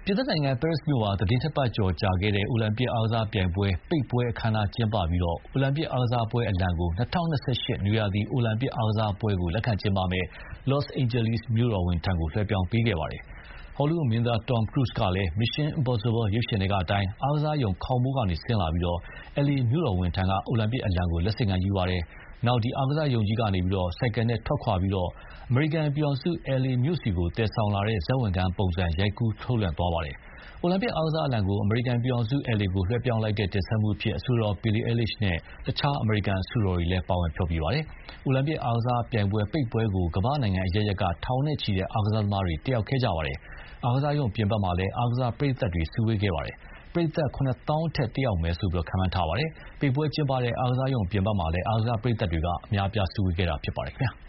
ပြည်သက်နိုင်ငံပဲရစ်မြို့မှာသတင်းတစ်ပတ်ကျော်ကြာခဲ့တဲ့အိုလံပစ်အားကစားပြိုင်ပွဲပိတ်ပွဲအခမ်းအနားကျင်းပပြီးအိုလံပစ်အားကစားပွဲအလံကို2028နွေရာသီအိုလံပစ်အားကစားပွဲကိုလက်ခံကျင်းပမယ့် Los Angeles မြို့တော်ဝန်ထံလွှဲပြောင်းပေးခဲ့ပါတယ်။ ဟောလိဝုဒ်မင်းသား Tom Cruise ကလည်း Mission Impossible ရုပ်ရှင်ထဲကအတိုင်းအားကစားရုံခေါင်မိုးကနေဆင်းလာပြီး LA မြို့တော်ဝန်ထံကအိုလံပစ်အလံကိုလက်ဆင့်ကမ်းယူပါတယ်။ နောက်အားကစားရုံကြီးကနေဆိုင်ကယ်နဲ့ထွက်ခွာပြီးအမေရိကန်ပြည်ထောင်စု LA မြို့ဆီသယ်ဆောင်လာတဲ့ဇာတ်ဝန်ထမ်းပုံစံရိုက်ကူးထုတ်လွှင့်သွားပါတယ်။ အိုလံပစ်အားကစားအလံကိုအမေရိကန်ပြည်ထောင်စု LA ကိုလွှဲပြောင်းလိုက်တဲ့တင်ဆက်မှုအဖြစ်အဆိုတော် Billie Eilish နဲ့ တခြားအမေရိကန်အဆိုတော်တွေလည်းပါဝင်ဖျော်ဖြေပါတယ်။ အိုလံပစ်အားကစားပြိုင်ပွဲပိတ်ပွဲကိုကမ္ဘာ့နိုင်ငံအရပ်ရပ်ကထောင်နဲ့ချီတဲ့အားကစားသမားတွေတက်ရောက်ခဲ့ကြပါတယ်။ အားကစားရုံအပြင်ဘက်မှာလည်းအားကစားပရိသတ်တွေစုဝေးခဲ့ပါတယ်။ ပရိသတ် 7,000 အထက်တက်ရောက်မယ်လို့ခန့်မှန်းထားပါတယ်။ ပိတ်ပွဲကျင်းပတဲ့အားကစားရုံအပြင်ဘက်မှာလည်းအားကစားပရိသတ်တွေအများအပြားစုဝေးခဲ့တာဖြစ်ပါတယ်ခင်ဗျာ။